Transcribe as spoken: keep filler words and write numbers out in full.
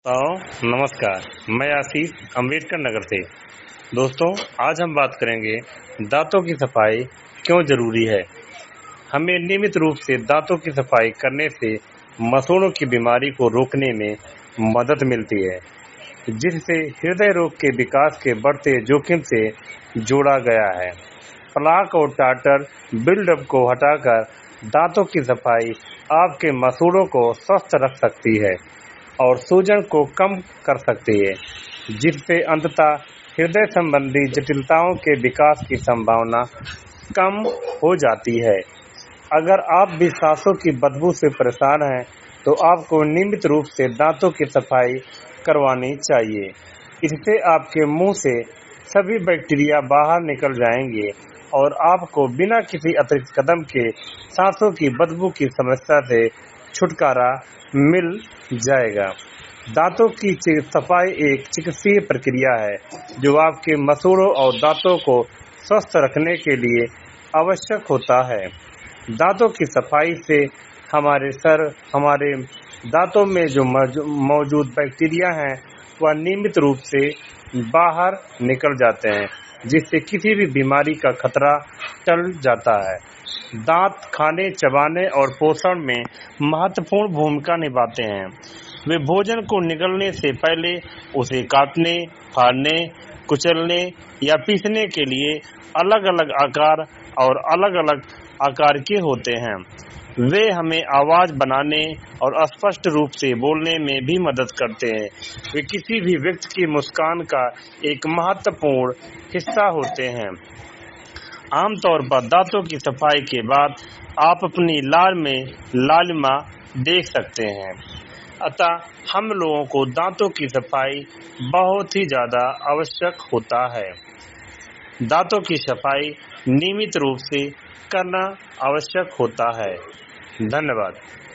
तो नमस्कार, मैं आशीष अम्बेडकर नगर से। दोस्तों, आज हम बात करेंगे दांतों की सफाई क्यों जरूरी है। हमें नियमित रूप से दांतों की सफाई करने से मसूड़ों की बीमारी को रोकने में मदद मिलती है, जिससे हृदय रोग के विकास के बढ़ते जोखिम से जोड़ा गया है। प्लाक और टार्टर बिल्डअप को हटाकर दांतों की सफाई आपके मसूड़ों को स्वस्थ रख सकती है और सूजन को कम कर सकती है, जिससे अंततः हृदय संबंधी जटिलताओं के विकास की संभावना कम हो जाती है। अगर आप भी सांसों की बदबू से परेशान हैं, तो आपको नियमित रूप से दांतों की सफाई करवानी चाहिए। इससे आपके मुंह से सभी बैक्टीरिया बाहर निकल जाएंगे और आपको बिना किसी अतिरिक्त कदम के सांसों की बदबू की समस्या से छुटकारा मिल जाएगा। दांतों की सफाई एक चिकित्सीय प्रक्रिया है जो आपके मसूड़ों और दांतों को स्वस्थ रखने के लिए आवश्यक होता है। दांतों की सफाई से हमारे सर हमारे दांतों में जो मौजूद बैक्टीरिया हैं वह नियमित रूप से बाहर निकल जाते हैं, जिससे किसी भी बीमारी का खतरा टल जाता है। दांत खाने, चबाने और पोषण में महत्वपूर्ण भूमिका निभाते हैं। वे भोजन को निगलने से पहले उसे काटने, फाड़ने, कुचलने या पीसने के लिए अलग अलग आकार और अलग अलग आकार के होते हैं। वे हमें आवाज बनाने और स्पष्ट रूप से बोलने में भी मदद करते हैं। वे किसी भी व्यक्ति की मुस्कान का एक महत्वपूर्ण हिस्सा होते हैं। आमतौर पर दांतों की सफाई के बाद आप अपनी लार में लालिमा देख सकते हैं। अतः हम लोगों को दांतों की सफाई बहुत ही ज्यादा आवश्यक होता है। दांतों की सफाई नियमित रूप से करना आवश्यक होता है। धन्यवाद।